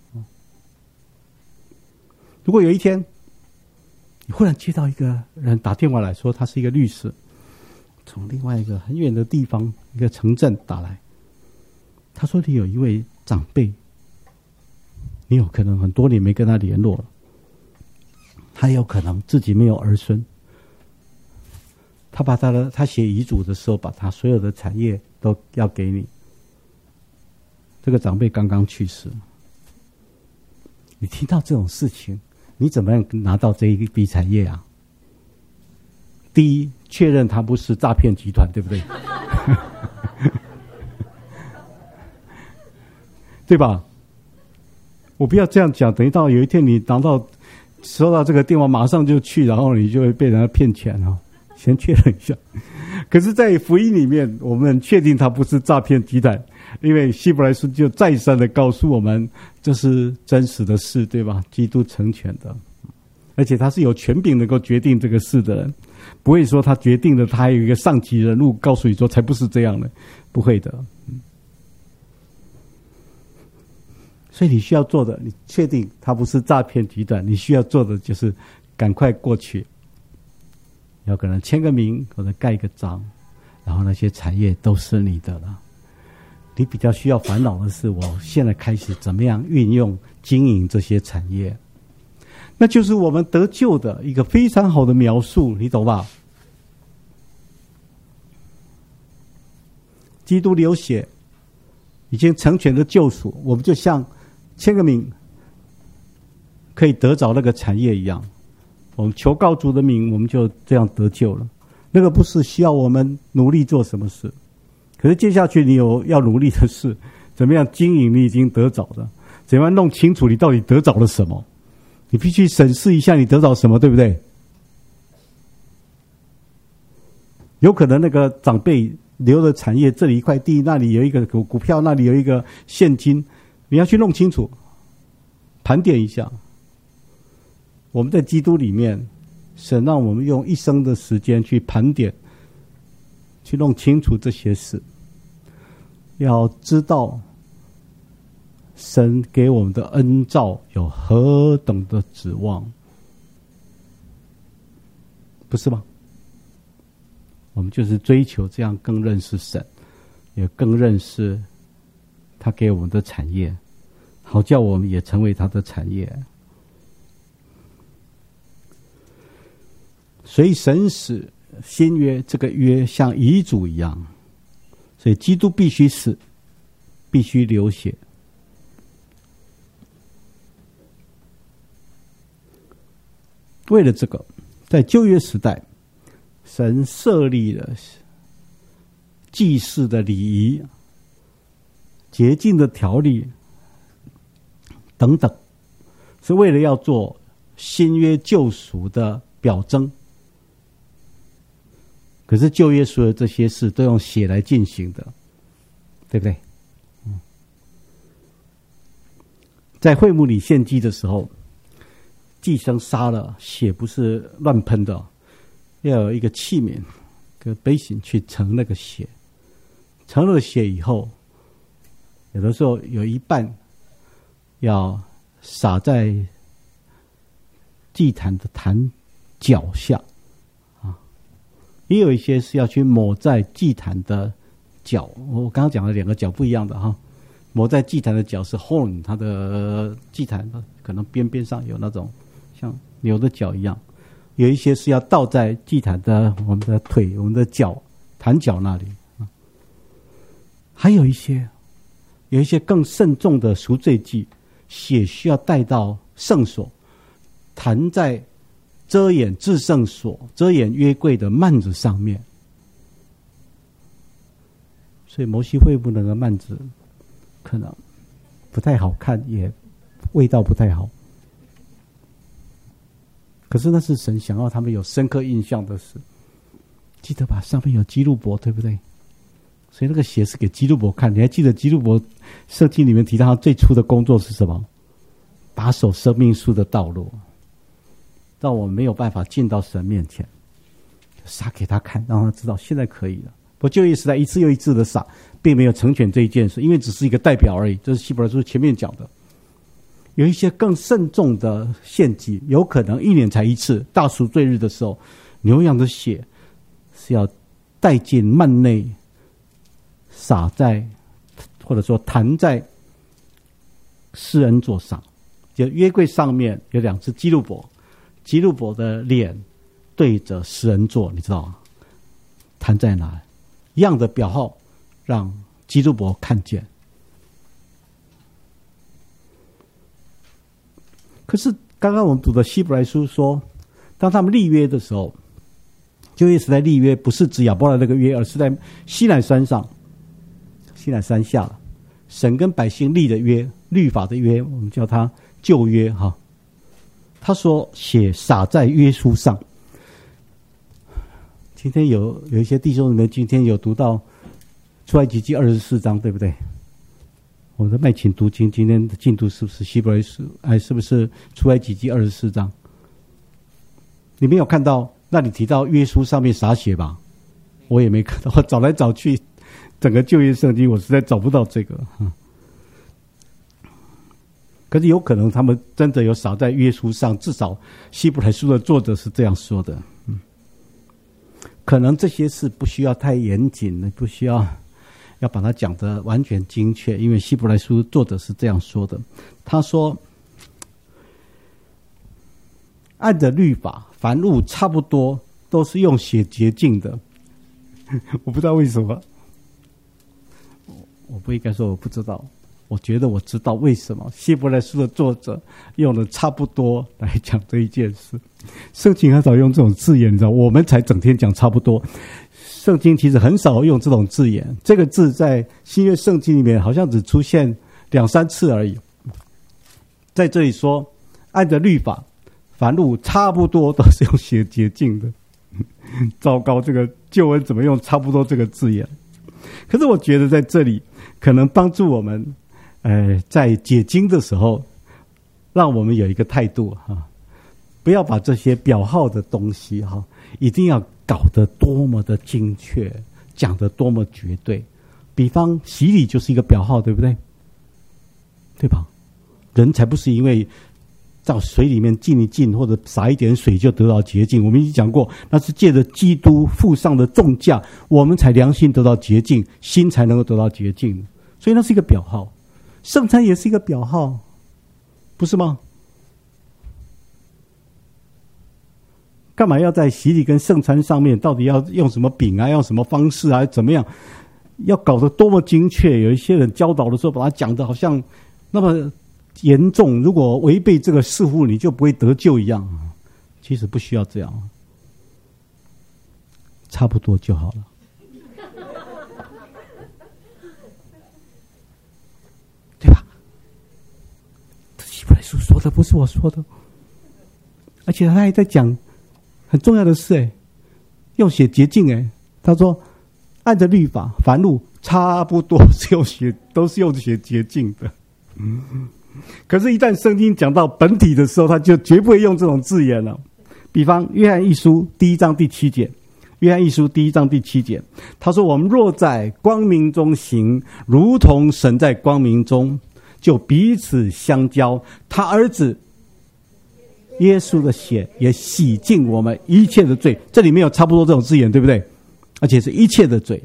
如果有一天，你忽然接到一个人打电话来说，他是一个律师，从另外一个很远的地方，一个城镇打来，他说你有一位长辈，你有可能很多年没跟他联络了，他有可能自己没有儿孙，他写遗嘱的时候，把他所有的产业都要给你。这个长辈刚刚去世，你听到这种事情，你怎么样拿到这一笔产业啊？第一，确认他不是诈骗集团，对不对？对吧？我不要这样讲，等于到有一天你收到这个电话，马上就去，然后你就会被人家骗钱啊！先确认一下。可是，在福音里面，我们确定他不是诈骗集团，因为希伯来书就再三的告诉我们，这是真实的事，对吧？基督成全的，而且他是有权柄能够决定这个事的人，不会说他决定了，他还有一个上级人物告诉你说才不是这样的，不会的。所以你需要做的，你确定他不是诈骗集团，你需要做的就是赶快过去，有可能签个名或者盖个章，然后那些产业都是你的了。你比较需要烦恼的是，我现在开始怎么样运用经营这些产业，那就是我们得救的一个非常好的描述，你懂吧？基督流血已经成全的救赎，我们就像签个名可以得着那个产业一样，我们求告主的名，我们就这样得救了。那个不是需要我们努力做什么事，可是接下去你有要努力的事，怎么样经营你已经得着的，怎么样弄清楚你到底得着了什么，你必须审视一下你得着什么，对不对？有可能那个长辈留的产业，这里一块地，那里有一个股票，那里有一个现金，你要去弄清楚，盘点一下。我们在基督里面，神让我们用一生的时间去盘点，去弄清楚这些事，要知道神给我们的恩召有何等的指望，不是吗？我们就是追求这样更认识神，也更认识他给我们的产业， 好叫我们也成为他的产业。所以神使新约这个约像遗嘱一样，所以基督必须死，必须流血。为了这个，在旧约时代，神设立了祭祀的礼仪、洁净的条例等等，是为了要做新约救赎的表征。可是旧约所有这些事都用血来进行的，对不对？在会幕里献祭的时候，祭牲杀了，血不是乱喷的，要有一个器皿、一个杯型去盛那个血。盛了血以后，有的时候有一半要洒在祭坛的坛脚下，也有一些是要去抹在祭坛的脚。我刚刚讲的两个脚不一样的哈，抹在祭坛的脚是 horn， 它的祭坛可能边边上有那种像牛的脚一样，有一些是要倒在祭坛的我们的腿、我们的脚、坛脚那里。还有一些更慎重的赎罪祭，血需要带到圣所，弹在遮掩至圣所、遮掩约柜的幔子上面。所以摩西会幕那个幔子可能不太好看，也味道不太好。可是那是神想要他们有深刻印象的事。记得吧，上面有基路伯，对不对？所以那个血是给基路伯看。你还记得基路伯圣经里面提到他最初的工作是什么？把守生命树的道路，让我们没有办法进到神面前，撒给他看，让他知道现在可以了。不过旧约时代一次又一次的撒，并没有成全这一件事，因为只是一个代表而已。这是希伯来书前面讲的。有一些更慎重的献祭，有可能一年才一次，大赎罪日的时候，牛羊的血是要带进幔内，洒在或者说弹在施恩座上。就约柜上面有两只基路伯，基路伯的脸对着施恩座，你知道吗？弹在哪里？一样的表号让基路伯看见。可是刚刚我们读的希伯来书说，当他们立约的时候，旧约时代立约不是指亚伯拉那个约，而是在西乃山上，西乃山下，神跟百姓立的约，律法的约，我们叫它旧约哈。他说血洒在约书上。今天有一些弟兄姊妹今天有读到出埃及记24章，对不对？我们的麦琴读经今天的进度是不是希伯来书？是不是出埃及记24章？你没有看到那里提到约书上面洒血吧？我也没看到，我找来找去整个旧约圣经我实在找不到这个。可是有可能他们真的有洒在约书上，至少希伯来书的作者是这样说的。可能这些事不需要太严谨，不需要把它讲得完全精确，因为希伯来书作者是这样说的。他说按着律法，凡物差不多都是用血洁净的。我不知道为什么，我不应该说我不知道，我觉得我知道为什么希伯来书的作者用了差不多来讲这一件事。圣经很少用这种字眼，你知道，我们才整天讲差不多。圣经其实很少用这种字眼，这个字在新约圣经里面好像只出现2-3次而已。在这里说按着律法，凡物差不多都是用血洁净的。糟糕，这个旧恩怎么用差不多这个字眼？可是我觉得在这里可能帮助我们在解经的时候，让我们有一个态度哈，不要把这些表号的东西哈，一定要搞得多么的精确，讲得多么绝对。比方洗礼就是一个表号，对不对？对吧？人才不是因为到水里面浸一浸或者洒一点水就得到洁净。我们已经讲过，那是借着基督付上的重价，我们才良心得到洁净，心才能够得到洁净。所以那是一个表号。 圣餐也是一个表号，不是吗？干嘛要在洗礼跟圣餐上面到底要用什么饼啊，用什么方式啊，怎么样，要搞得多么精确？有一些人教导的时候把它讲得好像那么严重，如果违背这个似乎你就不会得救一样。其实不需要这样，差不多就好了。对吧？这希伯来书说的不是我说的，而且他还在讲很重要的事，用血洁净。他说按着律法凡物差不多是用血，都是用血洁净的。可是一旦圣经讲到本体的时候，他就绝不会用这种字眼了。比方约翰一书第1章第7节，约翰一书第1章第7节，他说我们若在光明中行，如同神在光明中，就彼此相交，他儿子耶稣的血也洗净我们一切的罪。这里面有差不多这种字眼，对不对？而且是一切的罪。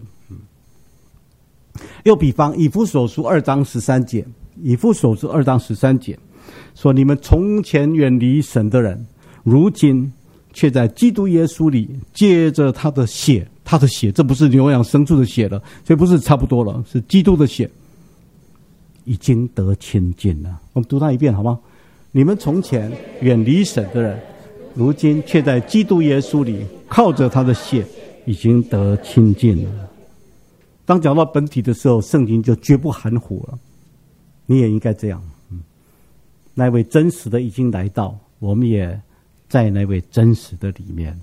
又比方以弗所书2章13节，以弗所书2章13节说，你们从前远离神的人，如今却在基督耶稣里借着他的血，他的血，这不是牛羊牲畜的血了，所以不是差不多了，是基督的血，已经得亲近了。我们读它一遍好吗？你们从前远离神的人，如今却在基督耶稣里靠着他的血已经得亲近了。当讲到本体的时候，圣经就绝不含糊了，你也应该这样。那位真实的已经来到，我们也在那位真实的里面。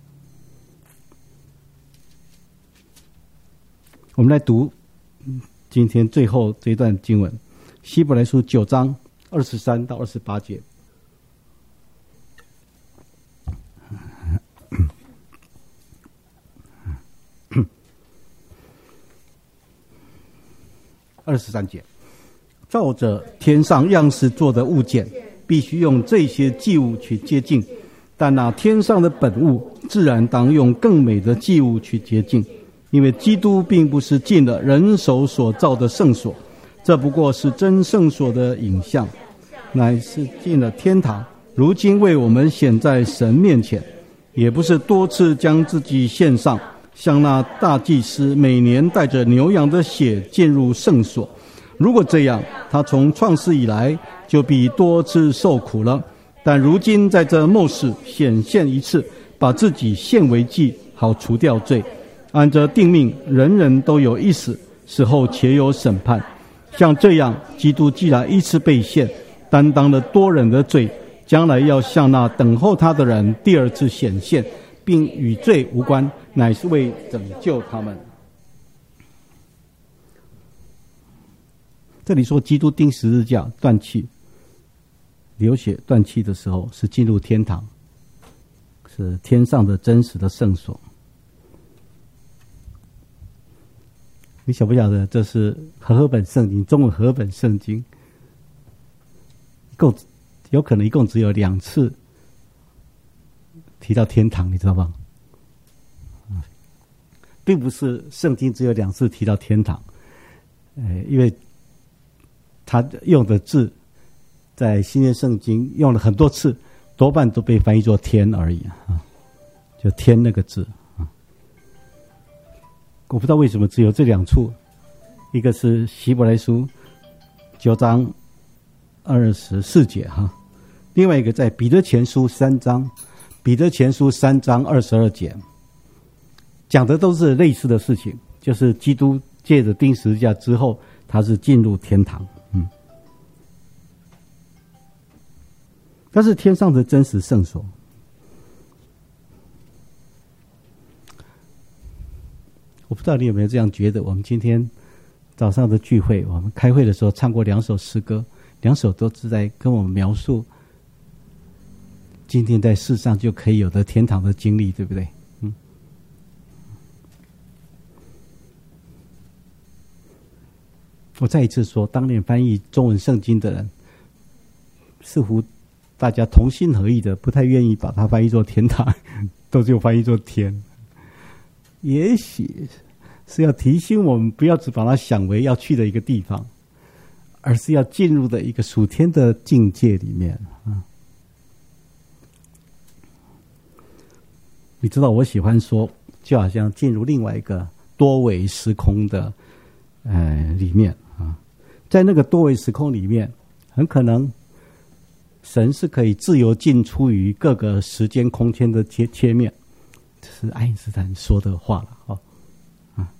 我们来读今天最后这一段经文，希伯来书9章23到28节。23节，照着天上样式做的物件，必须用这些祭物去洁净，但那天上的本物自然当用更美的祭物去洁净，因为基督并不是进了人手所造的圣所，这不过是真圣所的影像，乃是进了天堂，如今为我们显在神面前，也不是多次将自己献上，像那大祭司每年带着牛羊的血进入圣所。如果这样，他从创世以来就比多次受苦了，但如今在这末世显现一次，把自己献为祭，好除掉罪。按着定命，人人都有一死，死后且有审判。像这样，基督既然一次被献，担当了多人的罪，将来要向那等候他的人第二次显现，并与罪无关，乃是为拯救他们。这里说基督钉十字架断气流血断气的时候，是进入天堂，是天上的真实的圣所。你晓不晓得这是和合本圣经，中文和合本圣经有可能一共只有2次提到天堂，你知道吗？并不是圣经只有2次提到天堂，因为他用的字在新约圣经用了很多次，多半都被翻译作天而已啊，就天那个字啊。我不知道为什么只有这2处，一个是希伯来书9章24节哈，另外一个在彼得前书3章22节，讲的都是类似的事情，就是基督借着钉十字架之后，他是进入天堂。但是天上的真实圣所，我不知道你有没有这样觉得。我们今天早上的聚会，我们开会的时候唱过2首诗歌，2首都是在跟我们描述今天在世上就可以有的天堂的经历，对不对？我再一次说，当年翻译中文圣经的人，似乎大家同心合意的，不太愿意把它翻译作天堂，都只有翻译作天。也许是要提醒我们，不要只把它想为要去的一个地方， 而是要进入的一个属天的境界里面啊。你知道我喜欢说，就好像进入另外一个多维时空的里面啊，在那个多维时空里面，很可能神是可以自由进出于各个时间空间的切面，这是爱因斯坦说的话了啊。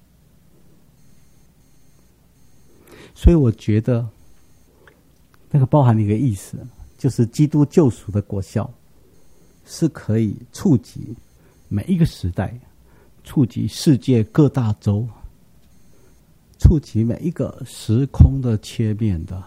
所以我觉得那个包含了一个意思，就是基督救赎的果效是可以触及每一个时代，触及世界各大洲，触及每一个时空的切面的。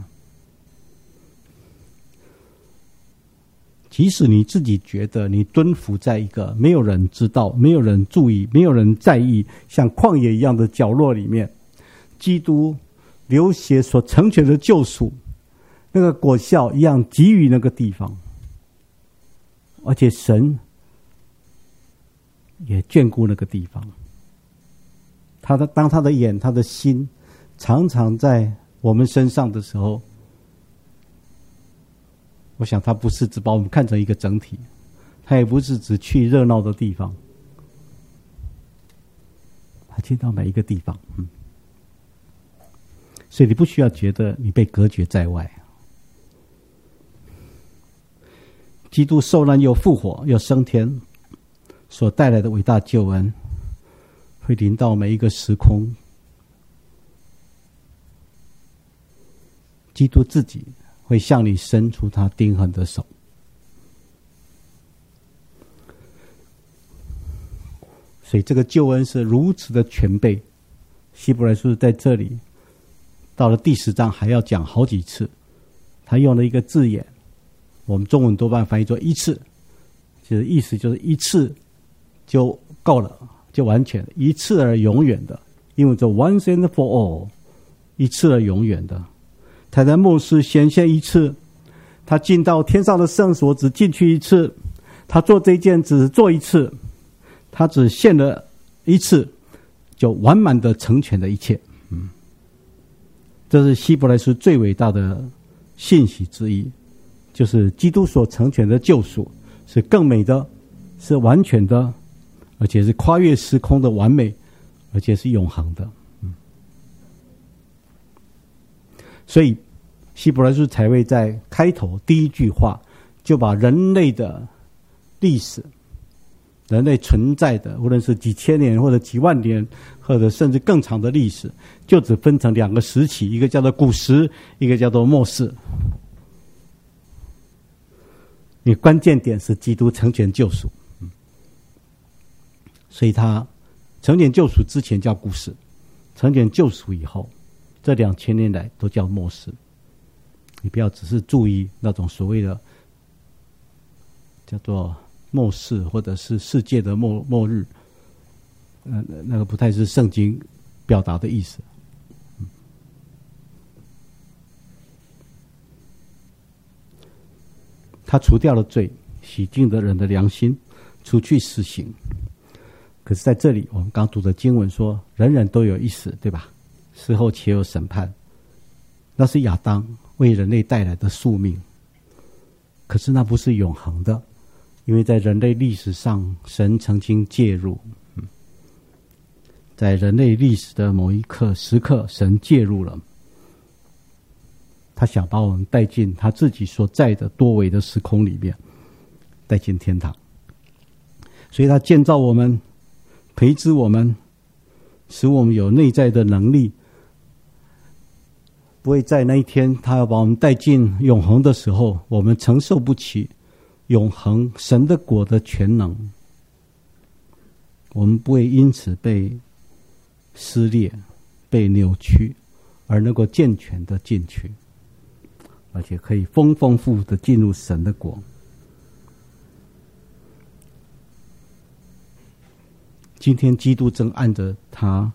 即使你自己觉得你蹲伏在一个没有人知道、没有人注意、没有人在意，像旷野一样的角落里面，基督流血所成全的救赎，那个果效一样给予那个地方，而且神也眷顾那个地方。当他的眼、他的心常常在我们身上的时候，我想他不是只把我们看成一个整体，他也不是只去热闹的地方，他去到每一个地方。所以你不需要觉得你被隔绝在外。基督受难又复活又升天所带来的伟大救恩，会临到每一个时空。基督自己会向你伸出他钉痕的手。所以这个救恩是如此的全备。希伯来书在这里到了第10章还要讲好几次，他用了一个字眼，我们中文多半翻译作一次，就是意思就是一次就够了，就完全一次而永远的，因为这 once and for all， 一次而永远的。他在末世显现一次，他进到天上的圣所只进去一次，他做这件只做一次，他只献了一次，就完满的成全了一切。这是希伯来书最伟大的信息之一，就是基督所成全的救赎是更美的，是完全的，而且是跨越时空的完美，而且是永恒的。所以希伯来书才会在开头第一句话就把人类的历史，人类存在的无论是几千年或者几万年或者甚至更长的历史，就只分成2个时期，一个叫做古时，一个叫做末世。你关键点是基督成全救赎，所以他成全救赎之前叫古时，成全救赎以后，这2000年来都叫末世。你不要只是注意那种所谓的叫做末世或者是世界的末日，那个不太是圣经表达的意思。他除掉了罪，洗净了人的良心，除去死刑。可是在这里我们刚读的经文说，人人都有一死，对吧？死后且有审判，那是亚当为人类带来的宿命。可是那不是永恒的，因为在人类历史上神曾经介入，在人类历史的某一时刻神介入了，他想把我们带进他自己所在的多维的时空里面，带进天堂。所以他建造我们，培植我们，使我们有内在的能力，不会在那一天他要把我们带进永恒的时候，我们承受不起永恒神的国的全能，我们不会因此被撕裂、被扭曲，而能够健全的进去，而且可以丰丰富富的进入神的国。今天基督正按着他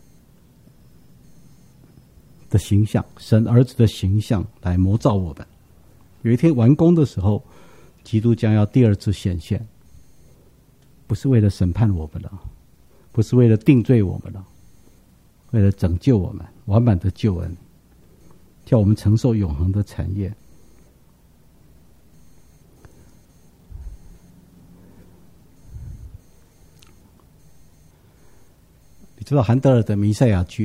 的形象，神儿子的形象来模造我们。有一天完工的时候，基督将要第2次显现，不是为了审判我们了，不是为了定罪我们了，为了拯救我们，完满的救恩。 叫我们承受永恒的产业。你知道韩德尔的《弥赛亚剧》，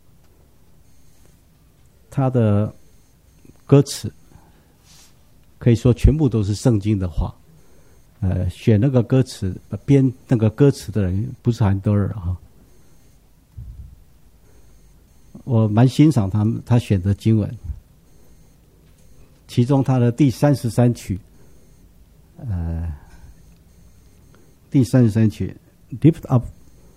他的歌词可以说全部都是圣经的话。选那个歌词、编那个歌词的人不是韩德尔啊。我蛮欣赏他选的经文，其中他的第33曲，第33曲 ，Lift up，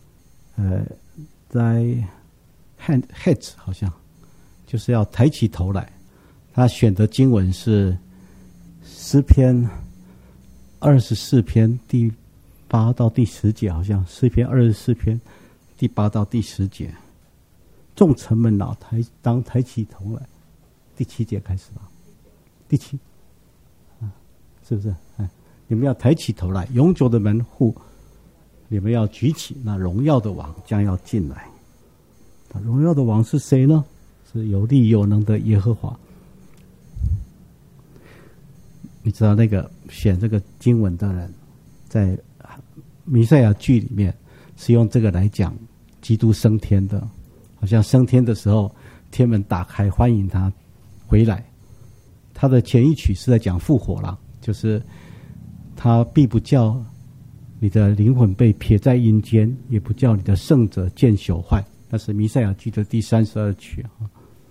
thy heads 好像就是要抬起头来。他选的经文是诗篇24篇第8到第10节，好像诗篇24篇第8到第10节。众臣们呐，当抬起头来，第7节开始吧，第7，是不是？你们要抬起头来，永久的门户，你们要举起，那荣耀的王将要进来。荣耀的王是谁呢？是有力有能的耶和华。你知道那个选这个经文的人，在弥赛亚剧里面是用这个来讲基督升天的。好像升天的时候，天门打开，欢迎他回来。他的前一曲是在讲复活了，就是他必不叫你的灵魂被撇在阴间，也不叫你的圣者见朽坏。那是弥赛亚剧的第32曲啊。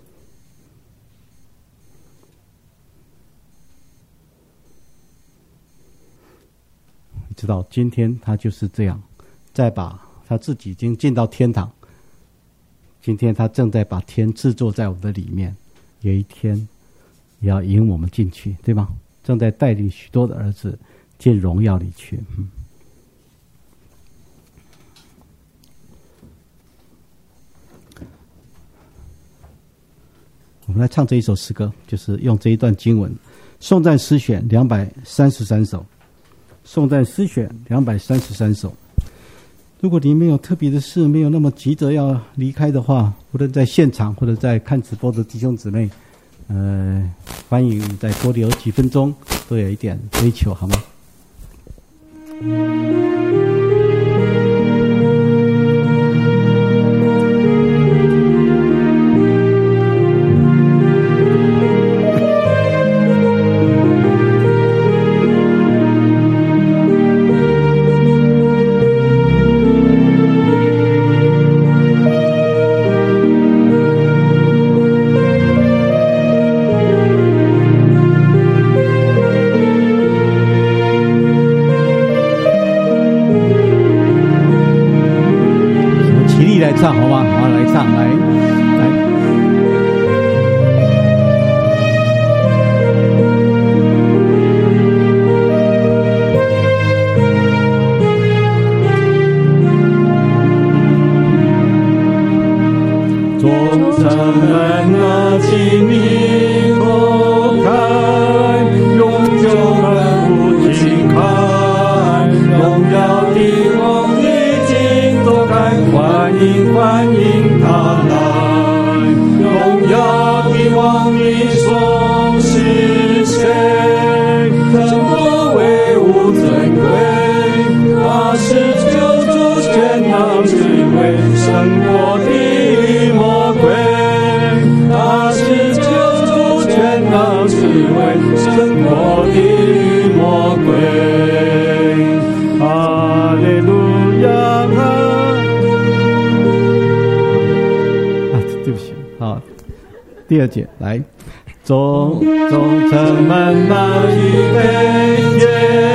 你知道，今天他就是这样，再把他自己已经进到天堂。今天他正在把天制作在我们的里面，有一天也要引我们进去，对吗？正在带领许多的儿子进荣耀里去。我们来唱这一首诗歌，就是用这一段经文，颂赞诗选233首，颂赞诗选233首。如果你没有特别的事，没有那么急着要离开的话，无论在现场或者在看直播的弟兄姊妹，欢迎你再多留几分钟，都有一点追求，好吗？唱好吗？好，来唱，来。 众臣们拿起你头看，永久门户请看，荣耀的王已经走开，欢迎他来，荣耀的王你说是谁？真不为无尊贵，他是救主全能智慧，胜过的魔鬼。他是救主全能智慧，胜过的魔鬼。哈利路亚。 好，第2节来，众臣们拿起杯，